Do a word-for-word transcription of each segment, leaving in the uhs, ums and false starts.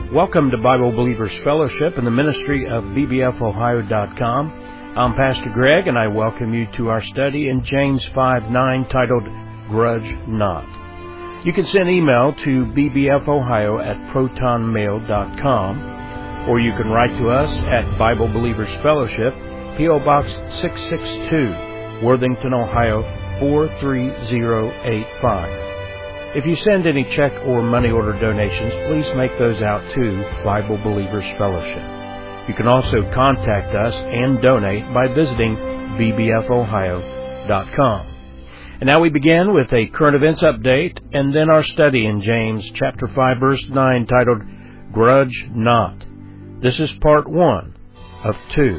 Welcome to Bible Believers Fellowship and the ministry of B B F Ohio dot com. I'm Pastor Greg, and I welcome you to our study in James five nine titled, Grudge Not. You can send email to b b f ohio at proton mail dot com, or you can write to us at Bible Believers Fellowship, P O Box six six two, Worthington, Ohio four three zero eight five. If you send any check or money order donations, please make those out to Bible Believers Fellowship. You can also contact us and donate by visiting b b f ohio dot com. And now we begin with a current events update and then our study in James chapter five verse nine titled Grudge Not. This is part one of two.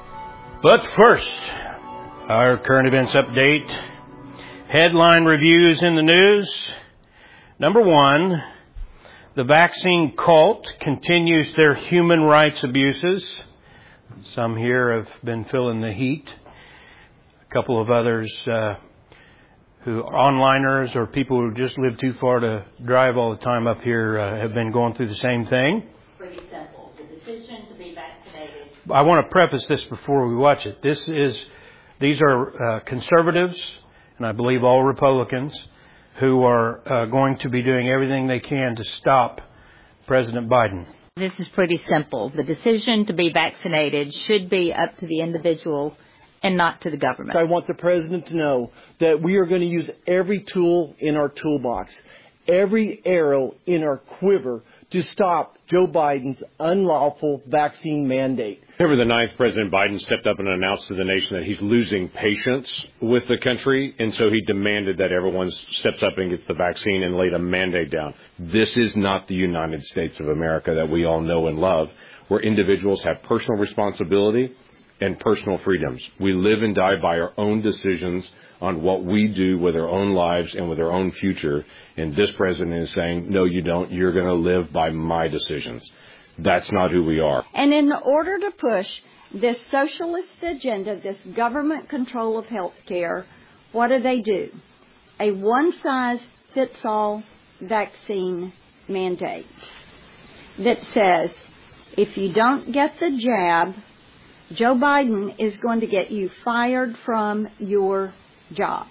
But first, our current events update. Headline reviews in the news. Number one, the vaccine cult continues their human rights abuses. Some here have been feeling the heat. A couple of others uh, who are onliners or people who just live too far to drive all the time up here uh, have been going through the same thing. Pretty simple. The decision to be vaccinated. I want to preface this before we watch it. This is, these are uh, conservatives, and I believe all Republicans, who are uh, going to be doing everything they can to stop President Biden. This is pretty simple. The decision to be vaccinated should be up to the individual and not to the government. I want the president to know that we are going to use every tool in our toolbox, every arrow in our quiver to stop Joe Biden's unlawful vaccine mandate. November the ninth, President Biden stepped up and announced to the nation that he's losing patience with the country, and so he demanded that everyone steps up and gets the vaccine and laid a mandate down. This is not the United States of America that we all know and love, where individuals have personal responsibility and personal freedoms. We live and die by our own decisions on what we do with our own lives and with our own future. And this president is saying, no, you don't. You're going to live by my decisions. That's not who we are. And in order to push this socialist agenda, this government control of health care, what do they do? A one-size-fits-all vaccine mandate that says if you don't get the jab, Joe Biden is going to get you fired from your job.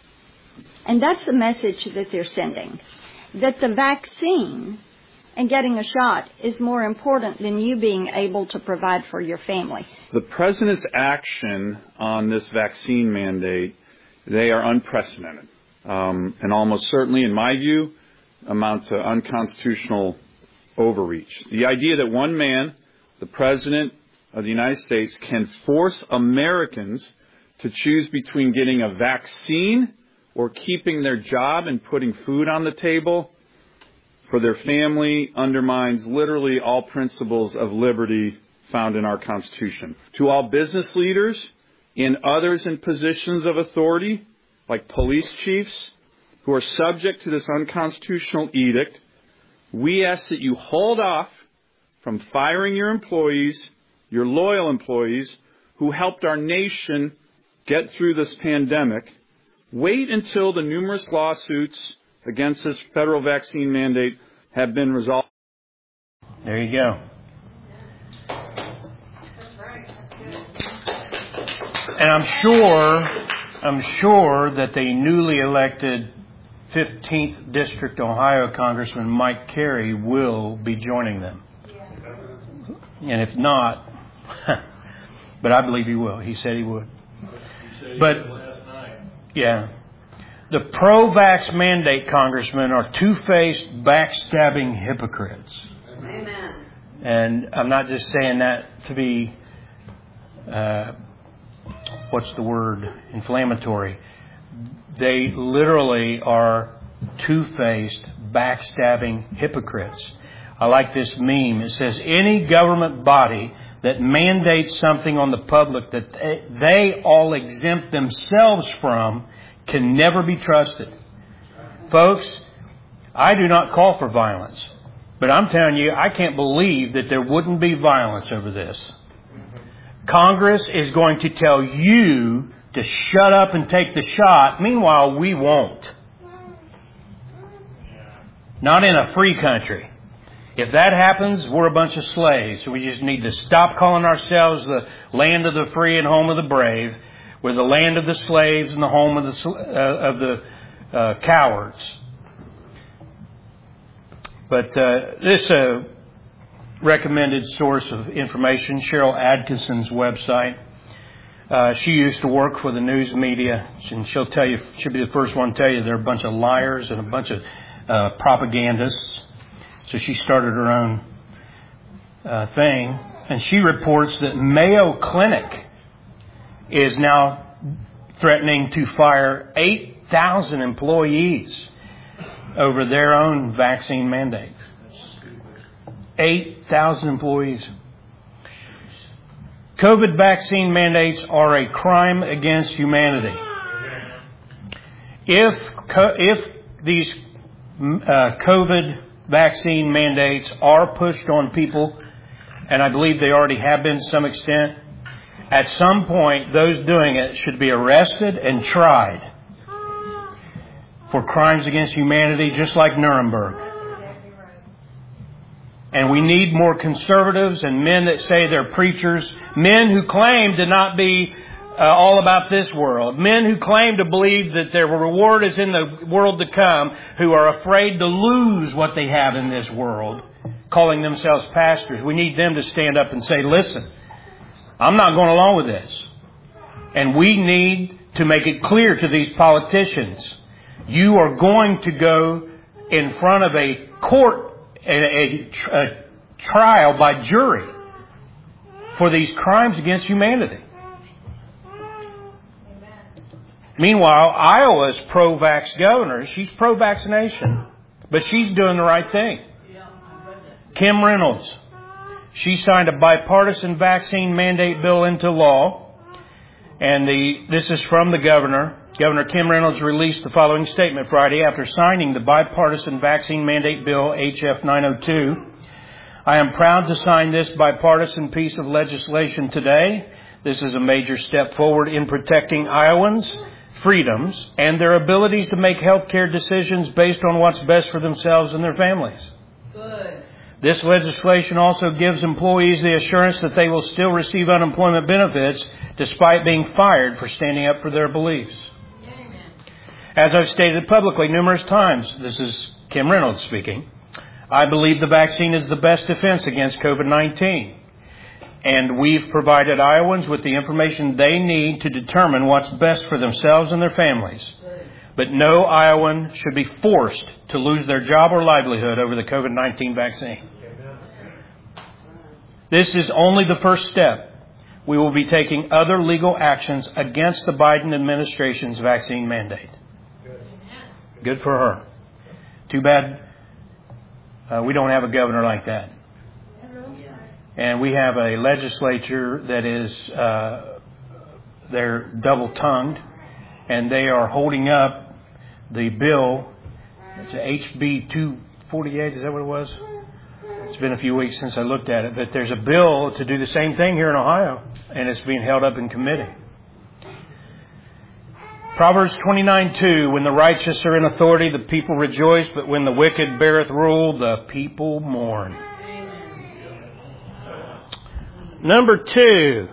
And that's the message that they're sending, that the vaccine and getting a shot is more important than you being able to provide for your family. The president's action on this vaccine mandate, they are unprecedented, um, and almost certainly, in my view, amount to unconstitutional overreach. The idea that one man, the president of the United States, can force Americans to choose between getting a vaccine or keeping their job and putting food on the table for their family undermines literally all principles of liberty found in our Constitution. To all business leaders and others in positions of authority, like police chiefs, who are subject to this unconstitutional edict, we ask that you hold off from firing your employees, your loyal employees, who helped our nation get through this pandemic. Wait until the numerous lawsuits against this federal vaccine mandate have been resolved. There you go. And I'm sure, I'm sure that the newly elected fifteenth District Ohio Congressman Mike Carey will be joining them. And if not, but I believe he will. He said he would. But, yeah. The pro-vax mandate congressmen are two-faced, backstabbing hypocrites. Amen. And I'm not just saying that to be, uh, what's the word, inflammatory. They literally are two-faced, backstabbing hypocrites. I like this meme. It says, any government body that mandates something on the public that they, they all exempt themselves from can never be trusted. Folks, I do not call for violence, but I'm telling you, I can't believe that there wouldn't be violence over this. Congress is going to tell you to shut up and take the shot. Meanwhile, we won't. Not in a free country. If that happens, we're a bunch of slaves. So we just need to stop calling ourselves the land of the free and home of the brave. We're the land of the slaves and the home of the uh, of the uh, cowards. But uh, this uh, recommended source of information, Cheryl Atkinson's website. Uh, she used to work for the news media, and she'll tell you, she'll be the first one to tell you they're a bunch of liars and a bunch of uh, propagandists. So she started her own uh, thing, and she reports that Mayo Clinic is now threatening to fire eight thousand employees over their own vaccine mandates. eight thousand employees. COVID vaccine mandates are a crime against humanity. If if these uh, COVID vaccine mandates are pushed on people, and I believe they already have been to some extent, at some point those doing it should be arrested and tried for crimes against humanity, just like Nuremberg. And we need more conservatives and men that say they're preachers, men who claim to not be uh, all about this world, men who claim to believe that their reward is in the world to come, who are afraid to lose what they have in this world, calling themselves pastors. We need them to stand up and say, listen, I'm not going along with this. And we need to make it clear to these politicians, you are going to go in front of a court A, a, a trial by jury for these crimes against humanity. Meanwhile, Iowa's pro-vax governor, she's pro-vaccination, but she's doing the right thing. Kim Reynolds, she signed a bipartisan vaccine mandate bill into law, and the this is from the governor. Governor Kim Reynolds released the following statement Friday after signing the bipartisan vaccine mandate bill, H F nine oh two. I am proud to sign this bipartisan piece of legislation today. This is a major step forward in protecting Iowans' freedoms and their abilities to make health care decisions based on what's best for themselves and their families. Good. This legislation also gives employees the assurance that they will still receive unemployment benefits despite being fired for standing up for their beliefs. As I've stated publicly numerous times, this is Kim Reynolds speaking, I believe the vaccine is the best defense against COVID nineteen. And we've provided Iowans with the information they need to determine what's best for themselves and their families. But no Iowan should be forced to lose their job or livelihood over the COVID nineteen vaccine. This is only the first step. We will be taking other legal actions against the Biden administration's vaccine mandate. Good for her. Too bad uh, we don't have a governor like that. And we have a legislature that is, uh, they're double-tongued, and they are holding up the bill. It's a H B two forty-eight, is that what it was? It's been a few weeks since I looked at it, but there's a bill to do the same thing here in Ohio, and it's being held up in committee. Proverbs twenty-nine two, when the righteous are in authority, the people rejoice, but when the wicked beareth rule, the people mourn. Number two,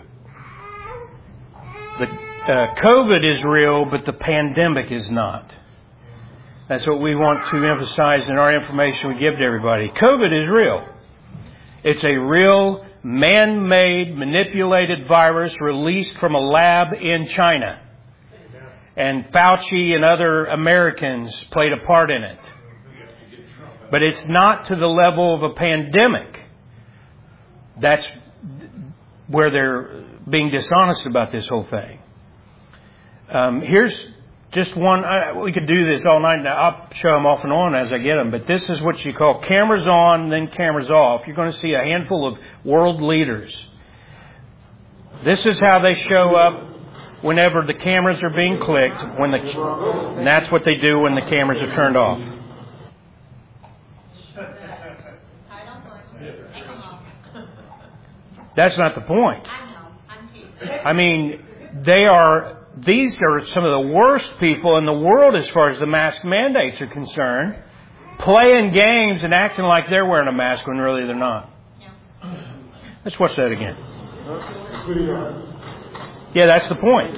the uh, COVID is real, but the pandemic is not. That's what we want to emphasize in our information we give to everybody. COVID is real. It's a real man-made, manipulated virus released from a lab in China. And Fauci and other Americans played a part in it. But it's not to the level of a pandemic. That's where they're being dishonest about this whole thing. Um, here's just one. I, we could do this all night. Now, I'll show them off and on as I get them. But this is what you call cameras on, then cameras off. You're going to see a handful of world leaders. This is how they show up whenever the cameras are being clicked, when the, and that's what they do when the cameras are turned off. That's not the point. I mean, they are, these are some of the worst people in the world as far as the mask mandates are concerned. playing games and acting like they're wearing a mask when really they're not. Let's watch that again. Yeah, that's the point.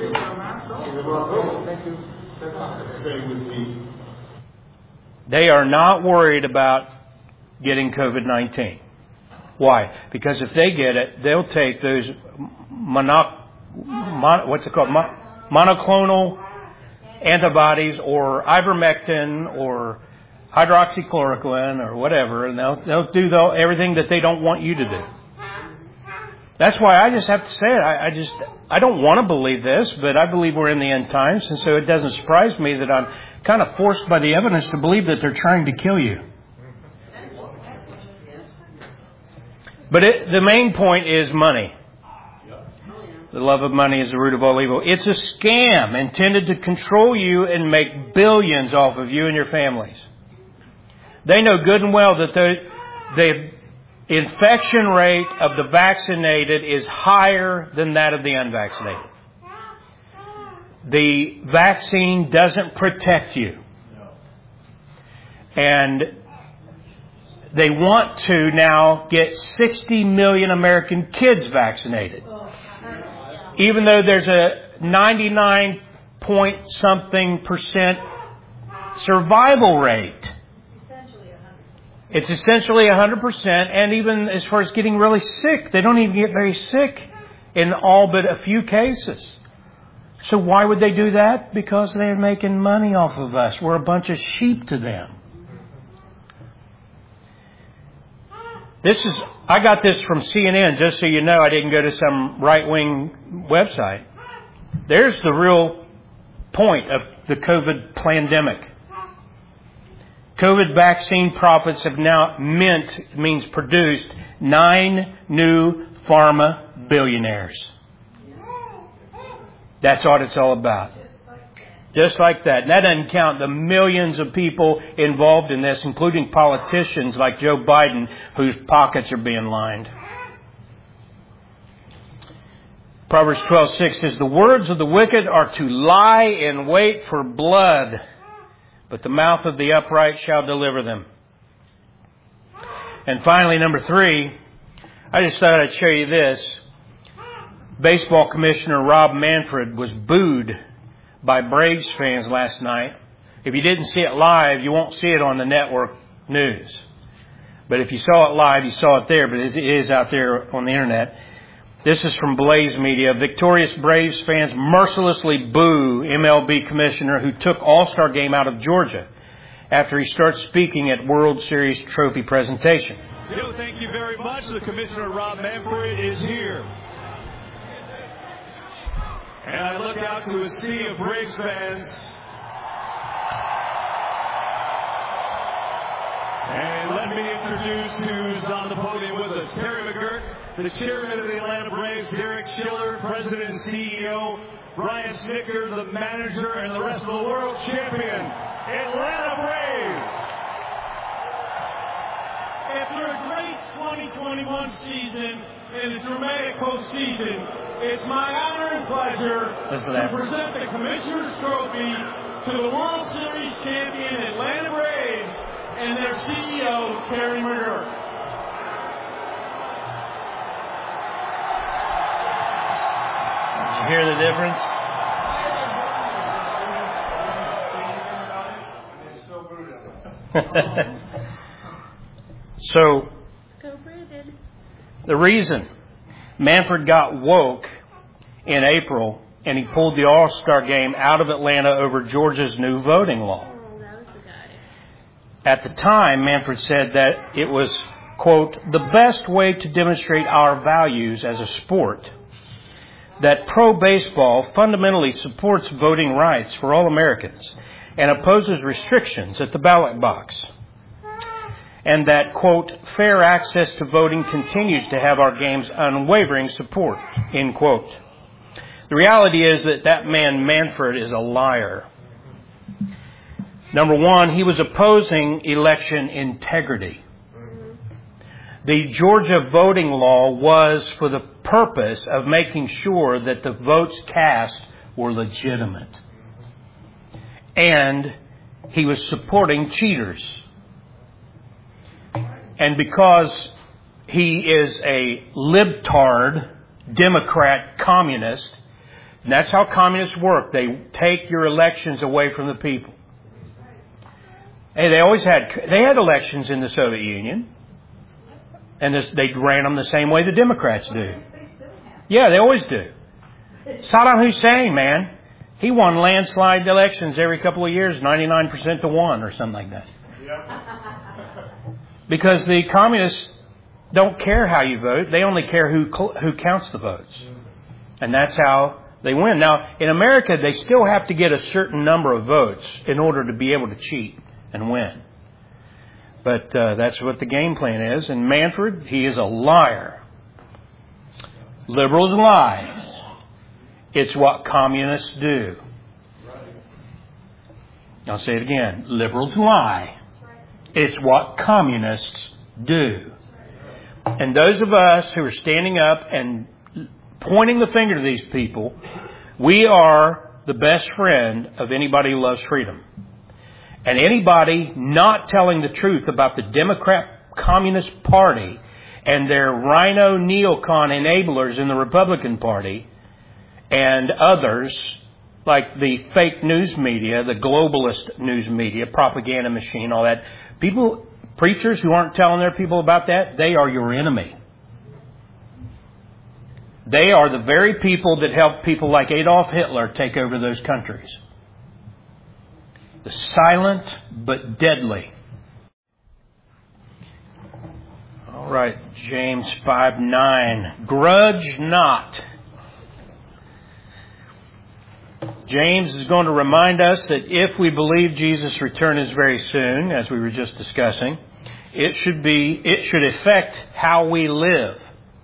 They are not worried about getting COVID nineteen. Why? Because if they get it, they'll take those mono, mon, what's it called, Mon, monoclonal antibodies or ivermectin or hydroxychloroquine or whatever, and they'll they'll do the, everything that they don't want you to do. That's why I just have to say it. I, I just I don't want to believe this, but I believe we're in the end times, and so it doesn't surprise me that I'm kind of forced by the evidence to believe that they're trying to kill you. But it, the main point is money. The love of money is the root of all evil. It's a scam intended to control you and make billions off of you and your families. They know good and well that the, the infection rate of the vaccinated is higher than that of the unvaccinated. The vaccine doesn't protect you. And they want to now get sixty million American kids vaccinated. Even though there's a ninety-nine point something percent survival rate. It's essentially one hundred percent. And even as far as getting really sick, they don't even get very sick in all but a few cases. So why would they do that? Because they're making money off of us. We're a bunch of sheep to them. This is, I got this from C N N, just so you know I didn't go to some right-wing website. There's the real point of the COVID pandemic. COVID vaccine profits have now meant, means produced nine new pharma billionaires. That's what it's all about. Just like that. And that doesn't count the millions of people involved in this, including politicians like Joe Biden, whose pockets are being lined. Proverbs twelve six says, the words of the wicked are to lie in wait for blood, but the mouth of the upright shall deliver them. And finally, number three, I just thought I'd show you this. Baseball Commissioner Rob Manfred was booed by Braves fans last night. If you didn't see it live, you won't see it on the network news. But if you saw it live, you saw it there, but it is out there on the internet. This is from Blaze Media. Victorious Braves fans mercilessly boo M L B commissioner who took All-Star Game out of Georgia after he starts speaking at World Series trophy presentation. Joe, thank you very much. The Commissioner, Rob Manfred, is here. And I look out to a sea of Braves fans. And let me introduce who's on the podium with us. Terry McGuirk, the chairman of the Atlanta Braves, Derek Schiller, president and C E O, Brian Snitker, the manager, and the rest of the world champion, Atlanta Braves. After a great twenty twenty-one season and a dramatic postseason, it's my honor and pleasure to present the Commissioner's Trophy to the World Series champion Atlanta Braves and their C E O, Terry McGuirk. Did you hear the difference? So, the reason Manfred got woke in April and he pulled the All-Star Game out of Atlanta over Georgia's new voting law. At the time, Manfred said that it was, quote, the best way to demonstrate our values as a sport, that pro baseball fundamentally supports voting rights for all Americans and opposes restrictions at the ballot box. And that, quote, fair access to voting continues to have our game's unwavering support, end quote. The reality is that that man Manfred is a liar. Number one, he was opposing election integrity. The Georgia voting law was for the purpose of making sure that the votes cast were legitimate. And he was supporting cheaters. And because he is a libtard, Democrat, communist, and that's how communists work. They take your elections away from the people. Hey, they always had, they had elections in the Soviet Union. And this, they ran them the same way the Democrats do. Yeah, they always do. Saddam Hussein, man, he won landslide elections every couple of years, ninety-nine percent to one or something like that. Because the communists don't care how you vote. They only care who who counts the votes. And that's how they win. Now, in America, they still have to get a certain number of votes in order to be able to cheat and win. But uh, that's what the game plan is. And Manfred, he is a liar. Liberals lie. It's what communists do. I'll say it again. Liberals lie. It's what communists do. And those of us who are standing up and pointing the finger to these people, we are the best friend of anybody who loves freedom. And anybody not telling the truth about the Democrat Communist Party and their rhino neocon enablers in the Republican Party and others like the fake news media, the globalist news media, propaganda machine, all that. People, preachers who aren't telling their people about that, they are your enemy. They are the very people that helped people like Adolf Hitler take over those countries. The silent but deadly. All right, James five nine. Grudge not. James is going to remind us that if we believe Jesus' return is very soon, as we were just discussing, it should be it should affect how we live.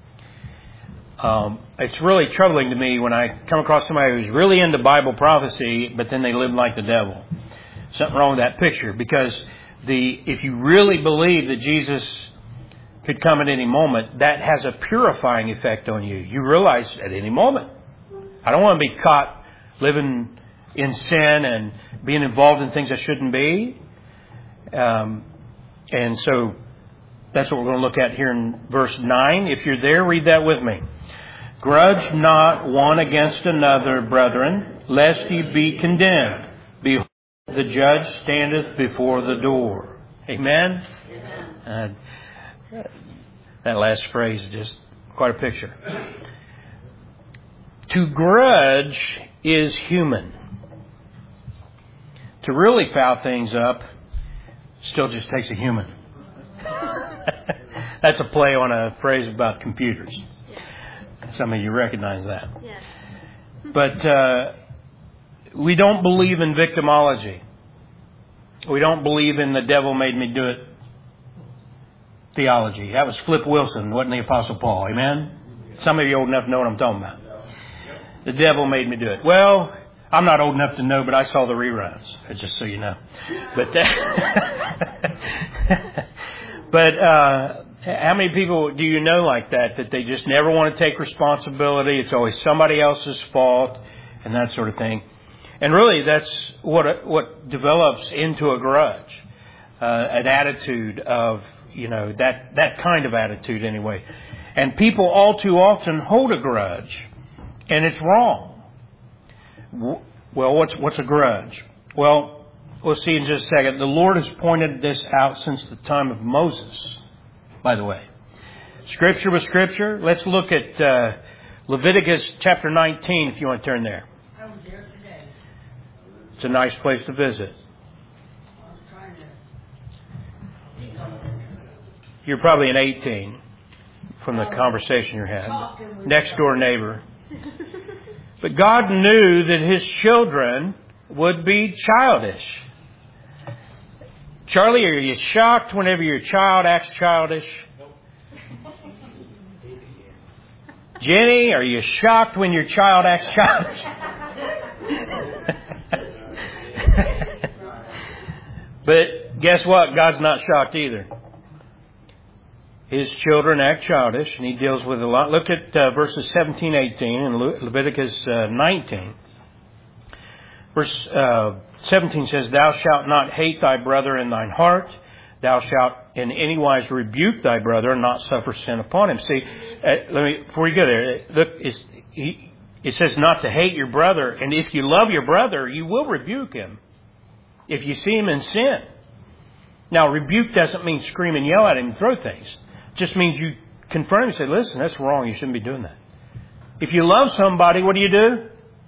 Um, it's really troubling to me when I come across somebody who's really into Bible prophecy, but then they live like the devil. Something wrong with that picture, because the if you really believe that Jesus could come at any moment, that has a purifying effect on you. You realize at any moment, I don't want to be caught living in sin and being involved in things I shouldn't be. Um, and so that's what we're going to look at here in verse nine. If you're there, read that with me. Grudge not one against another, brethren, lest ye be condemned. Behold, the judge standeth before the door. Amen? Amen. Uh, that last phrase is just quite a picture. To grudge is human. To really foul things up still just takes a human. That's a play on a phrase about computers. Some of you recognize that. Yeah. But uh, we don't believe in victimology. We don't believe in the devil made me do it theology. That was Flip Wilson, wasn't the Apostle Paul. Amen? Some of you old enough to know what I'm talking about. The devil made me do it. Well, I'm not old enough to know, but I saw the reruns, just so you know. But uh, but uh, how many people do you know like that, that they just never want to take responsibility? It's always somebody else's fault and that sort of thing. And really, that's what what develops into a grudge, uh, an attitude of, you know, that, that kind of attitude anyway. And people all too often hold a grudge. And it's wrong. Well, what's what's a grudge? Well, we'll see in just a second. The Lord has pointed this out since the time of Moses, by the way. Scripture with Scripture. Let's look at uh, Leviticus chapter nineteen, if you want to turn there. I was there today. It's a nice place to visit. I was trying to... You're probably an eighteen from the conversation you're having. Next door neighbor. But God knew that His children would be childish. Charlie, are you shocked whenever your child acts childish? Jenny, are you shocked when your child acts childish? But guess what? God's not shocked either. His children act childish, and He deals with it a lot. Look at uh, verses seventeen, eighteen in Le- Leviticus uh, nineteen. Verse uh, seventeen says, Thou shalt not hate thy brother in thine heart. Thou shalt in any wise rebuke thy brother and not suffer sin upon him. See, uh, let me, before you go there, look, it's, he, it says not to hate your brother. And if you love your brother, you will rebuke him if you see him in sin. Now, rebuke doesn't mean scream and yell at him and throw things. It just means you confront him and say, listen, that's wrong. You shouldn't be doing that. If you love somebody, what do you do?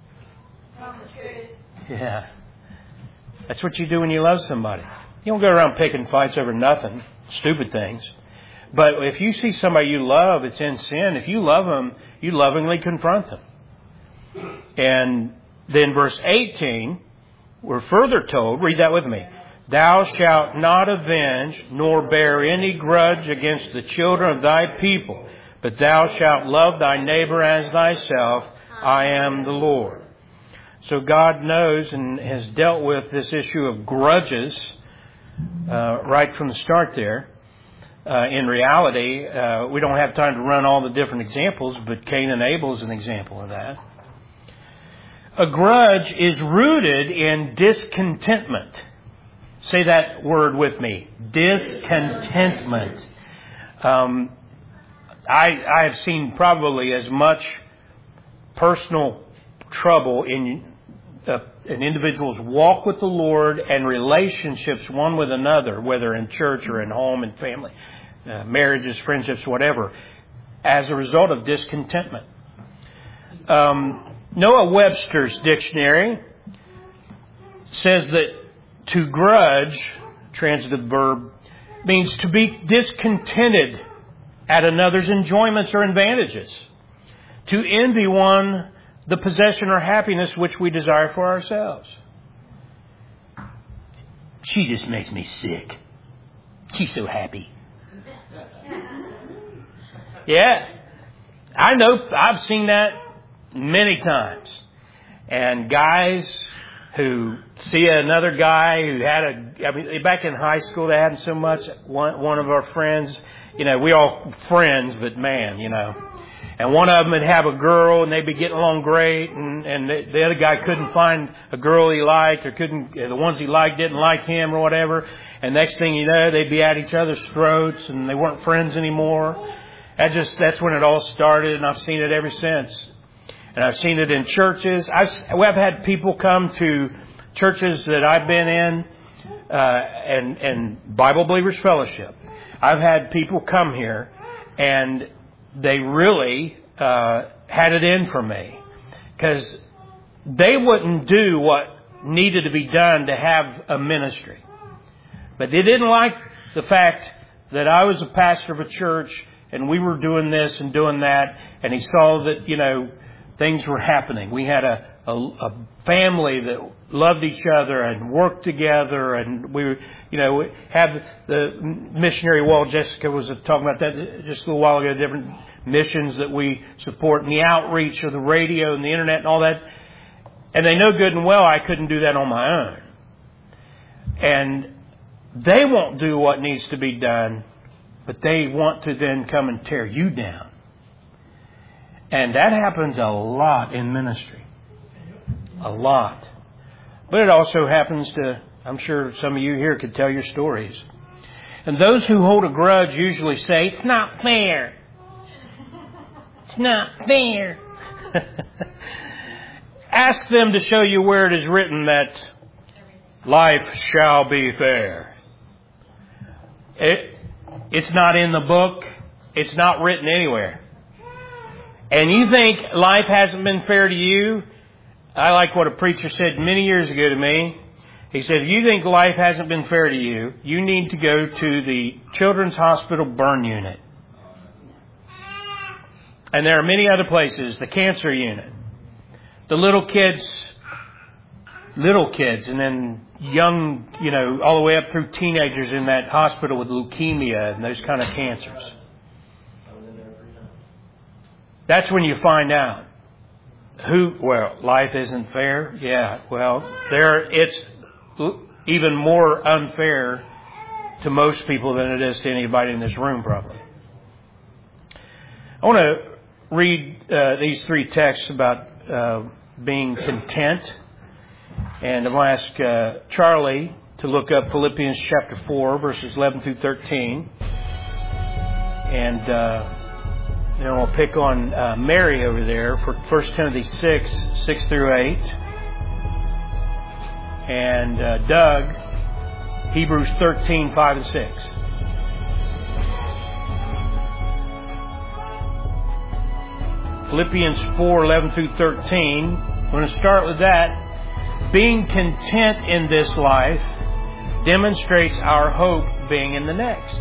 Yeah. That's what you do when you love somebody. You don't go around picking fights over nothing, stupid things. But if you see somebody you love that's in sin, if you love them, you lovingly confront them. And then verse eighteen, we're further told, read that with me. Thou shalt not avenge nor bear any grudge against the children of thy people, but thou shalt love thy neighbor as thyself. I am the Lord. So God knows and has dealt with this issue of grudges uh, right from the start there. Uh, in reality, uh, we don't have time to run all the different examples, but Cain and Abel is an example of that. A grudge is rooted in discontentment. Say that word with me. Discontentment. Um, I, I have seen probably as much personal trouble in uh, an individual's walk with the Lord and relationships one with another, whether in church or in home and family, uh, marriages, friendships, whatever, as a result of discontentment. Um, Noah Webster's dictionary says that to grudge, transitive verb, means to be discontented at another's enjoyments or advantages. To envy one the possession or happiness which we desire for ourselves. She just makes me sick. She's so happy. Yeah. I know, I've seen that many times. And guys who see another guy who had a, I mean, back in high school they hadn't so much. One, one of our friends, you know, we all friends, but man, you know. And one of them would have a girl and they'd be getting along great, and, and the, the other guy couldn't find a girl he liked, or couldn't, the ones he liked didn't like him or whatever. And next thing you know, they'd be at each other's throats and they weren't friends anymore. That just, that's when it all started, and I've seen it ever since. And I've seen it in churches. I've, I've had people come to churches that I've been in, uh, and, and Bible Believers Fellowship. I've had people come here and they really uh, had it in for me, because they wouldn't do what needed to be done to have a ministry. But they didn't like the fact that I was a pastor of a church and we were doing this and doing that, and he saw that, you know, things were happening. We had a, a, a family that loved each other and worked together, and we, you know, had the missionary wall. Jessica was talking about that just a little while ago, different missions that we support, and the outreach of the radio and the internet and all that. And they know good and well I couldn't do that on my own. And they won't do what needs to be done, but they want to then come and tear you down. And that happens a lot in ministry. A lot. But it also happens to, I'm sure some of you here could tell your stories. And those who hold a grudge usually say, it's not fair. It's not fair. Ask them to show you where it is written that life shall be fair. It, it's not in the book. It's not written anywhere. And you think life hasn't been fair to you? I like what a preacher said many years ago to me. He said, if you think life hasn't been fair to you, you need to go to the Children's Hospital burn unit. And there are many other places, the cancer unit, the little kids, little kids, and then young, you know, all the way up through teenagers in that hospital with leukemia and those kind of cancers. That's when you find out who, well, life isn't fair. Yeah, well, there, it's even more unfair to most people than it is to anybody in this room, probably. I want to read uh, these three texts about uh, being content. And I'm going to ask uh, Charlie to look up Philippians chapter four, verses eleven through thirteen. And uh, then we'll pick on uh, Mary over there for First Timothy six, six through eight. And uh, Doug, Hebrews thirteen, five and six. Philippians four, eleven through thirteen. I'm going to start with that. Being content in this life demonstrates our hope being in the next.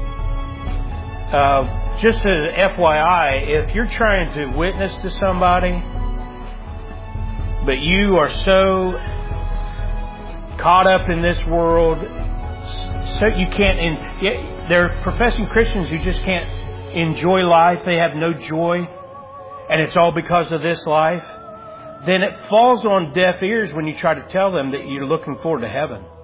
Uh, just as an F Y I, if you're trying to witness to somebody, but you are so caught up in this world, so you can't. In, there are professing Christians who just can't enjoy life. They have no joy. And it's all because of this life, then it falls on deaf ears when you try to tell them that you're looking forward to heaven.